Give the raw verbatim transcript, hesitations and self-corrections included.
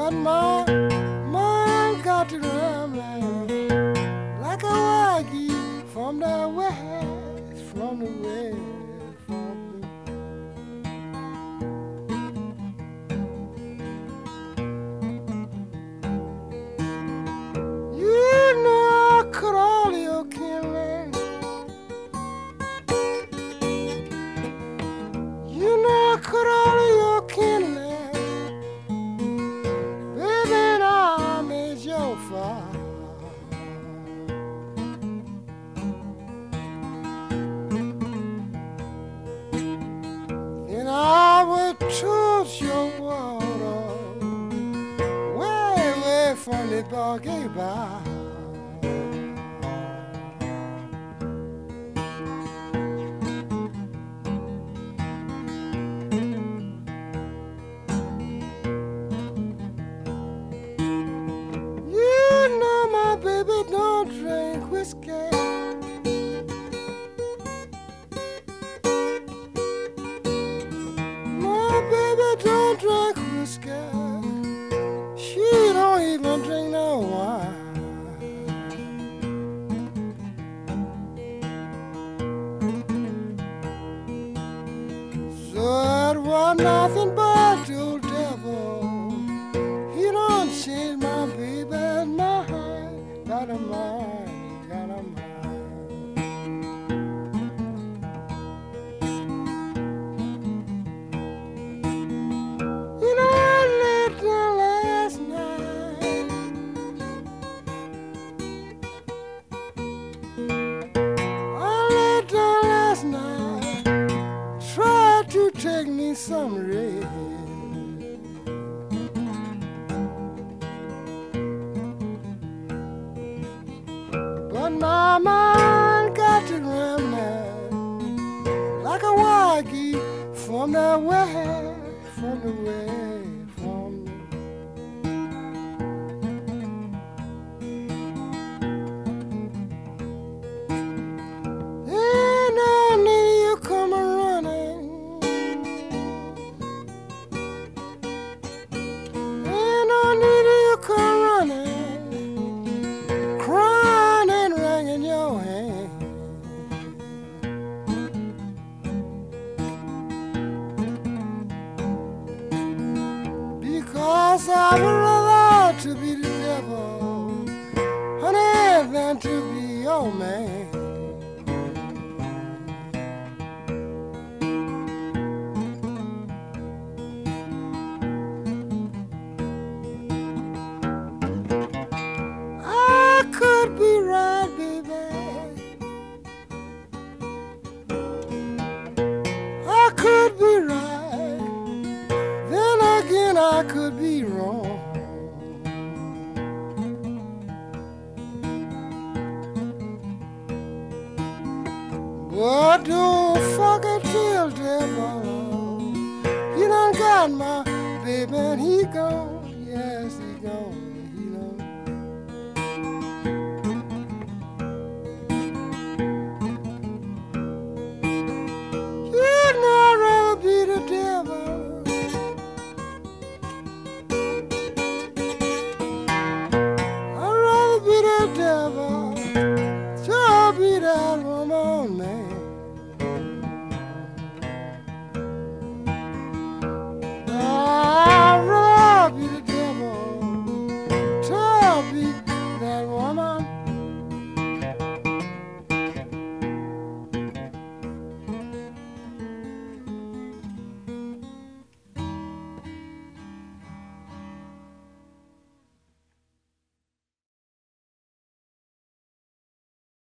But my mind got to rambling like a waggy from the west, from the west, from the You know I cut all your kindling. You know I cut all your kindling. And I would choose your water way, way from the boggy bar. You know my baby don't drink whiskey. Don't drink whiskey. She don't even drink no wine. So it was nothing but the old devil. He don't change my baby's mind. Got a mind, got a mind. Take me some rest, but my mind got to rambling like a waggy from the west, from the west, from the Ain't no need you come running. Because I would rather to be the devil, honey, than to be your man. I could be right, baby. I could be right. I could be wrong. But don't fucking tell devil, you done got my baby and he gone.